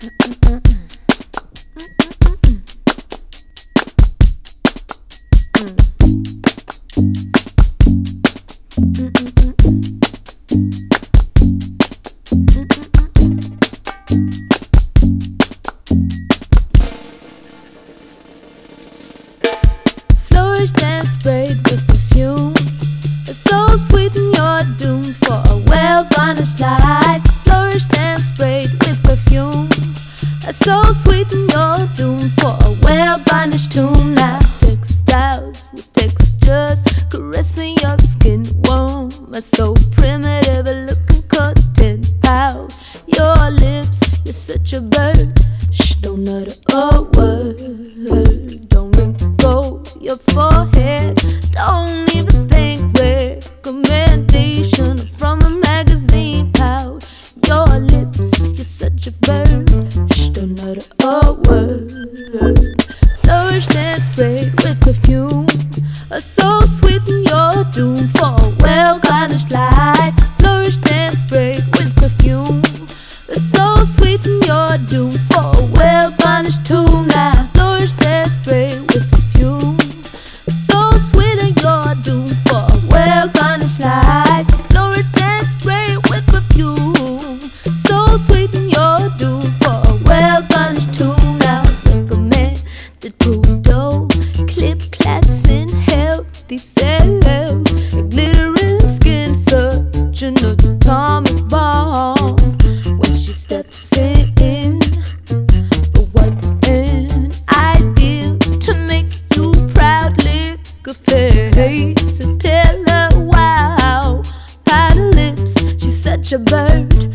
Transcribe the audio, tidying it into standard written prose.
Flourish and sprayed with perfume. It's so sweet and you're doomed for a well-garnished life. Flourish and sprayed with perfume. It's so sweet and you're doomed for a well-garnished tune. Now textiles with textures caressing your skin warm. It's so primitive, looking cotton pout. Your lips, you're such a bird. Shh, don't utter a word. Don't wrinkle your forehead. Don't even think recommendation from a magazine pout. Your lips, you're such a bird. Shh, don't utter a word. Flourish and sprayed with perfume. So sweet and you're doomed for a well-garnished life. Flourish and sprayed with perfume. So sweet and you're doomed for a well-garnished tune. Now flourish and sprayed with perfume. So sweet and you're doomed for a well-garnished life. Flourish and sprayed with perfume. So sweet and you're doomed for a well-garnished tune. Now recommend the Boudreaux clip claps in healthy cells, a glittering skin, such an atomic bomb. When she steps in, the what an ideal to make you proud. Lick her face and tell her wow, powder lips, she's such a bird.